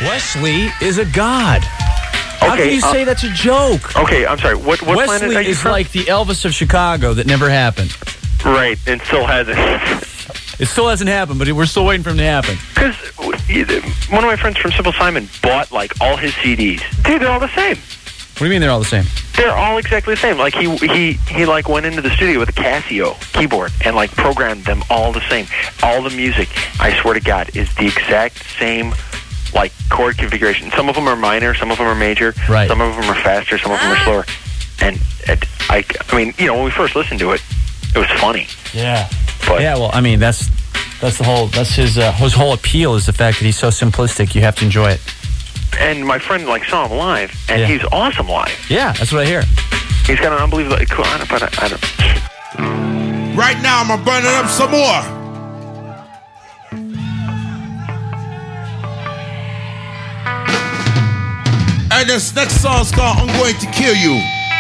Wesley is a god. How can you say that's a joke? Okay, I'm sorry. What planet are Wesley you is from? like the Elvis of Chicago that never happened. Right, and still hasn't. It still hasn't happened, but we're still waiting for him to happen. Because one of my friends from Simple Simon bought, like, all his CDs. Dude, they're all the same. What do you mean they're all the same? They're all exactly the same. Like, he like, went into the studio with a Casio keyboard and, like, programmed them all the same. All the music, I swear to God, is the exact same, like, chord configuration. Some of them are minor, some of them are major. Right. Some of them are faster, some of them are slower. And, I mean, you know, when we first listened to it, it was funny. Yeah. But, yeah, well, I mean, that's his whole appeal is the fact that he's so simplistic. You have to enjoy it. And my friend, like, saw him live, and he's awesome live. Yeah, that's what I hear. He's got an unbelievable... I don't... Right now, I'm gonna burn it up some more. And this next song's called I'm Going to Kill You.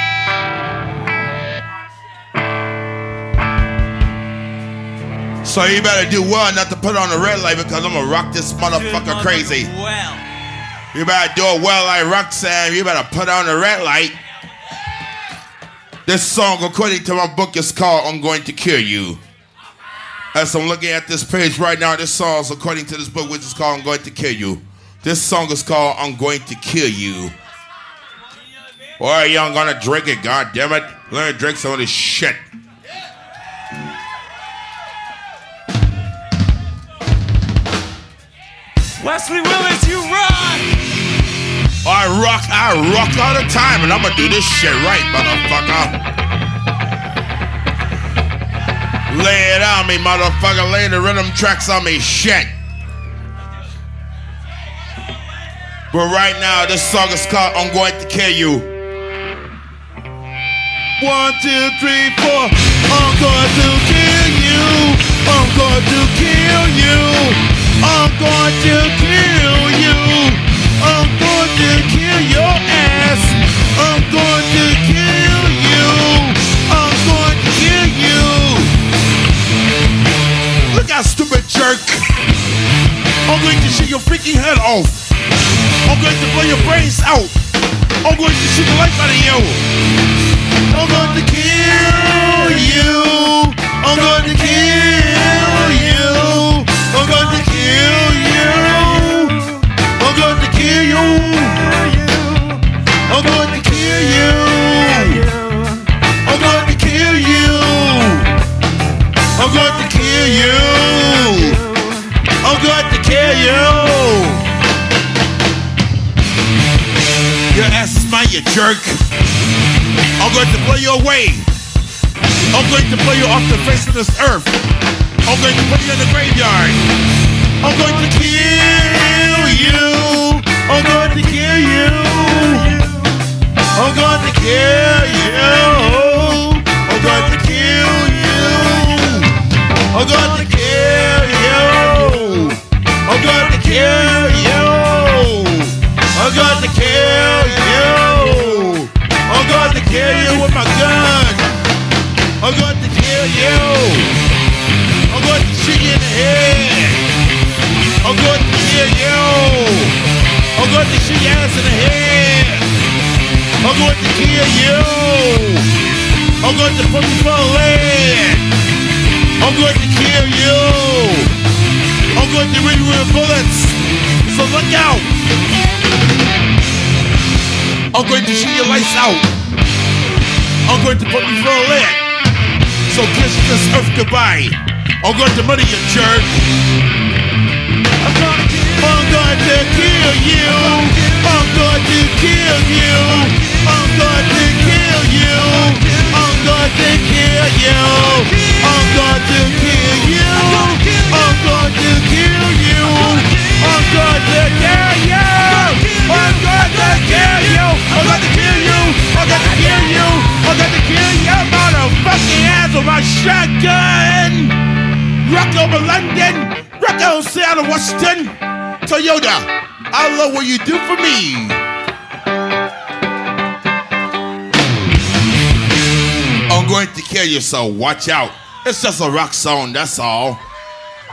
So you better do well not to put on the red light because I'm gonna rock this motherfucker crazy. You better do it well like Roxanne. You better put on the red light. This song, according to my book, is called I'm Going to Kill You. As I'm looking at this page right now, this song is according to this book, which is called I'm Going to Kill You. This song is called I'm Going to Kill You. Boy, you ain't gonna drink it, goddammit. Learn to drink some of this shit. Wesley Willis, you rock! I rock all the time, and I'm gonna do this shit right, motherfucker. Lay it on me, motherfucker. Lay the rhythm tracks on me, shit. But right now, this song is called I'm Going to Kill You. 1, 2, 3, 4. I'm going to kill you. I'm going to kill you. I'm going to kill you. I'm going to kill your ass. I'm going to kill you. I'm going to kill you. Look out, stupid jerk. I'm going to shoot your freaking head off. I'm going to blow your brains out. I'm going to shoot the life out of you. I'm going to kill you. I'm going to kill you. I'm going to kill you. I'm going to kill you. I'm going to kill you. I'm going to kill you. I'm going to kill you. I'm going to kill you. Your ass is mine, you jerk. I'm going to blow you away. I'm going to blow you off the face of this earth. I'm going to put you in the graveyard. I'm going to kill you. I'm going to kill you. I'm going to kill you. I'm going to kill you. I'm going to kill you. I'm going to kill you. I'm going to kill you. I'm going to kill you with my gun. I'm going to kill you. I'm going to shoot you in the head. I'm going to kill you. I'm going to shoot your ass in the head. I'm going to kill you. I'm going to put you for a leg. I'm going to kill you. I'm going to rid you with bullets. So look out. I'm going to shoot your lights out. I'm going to put you for a leg. So kiss this earth goodbye. I'm going to murder you, jerk. I'm going to kill you. I'm going to kill you. I'm going to kill you. I'm going to kill you. I'm going to kill you. I'm going to kill you. I'm going to kill you. I'm going to kill you. I'm going to kill you. I'm going to kill you. I'm going to kill your motherfucking ass with my shotgun. Rock over London. Rock over Seattle, Washington. Toyota, I love what you do for me. I'm going to kill you, so watch out. It's just a rock song, that's all.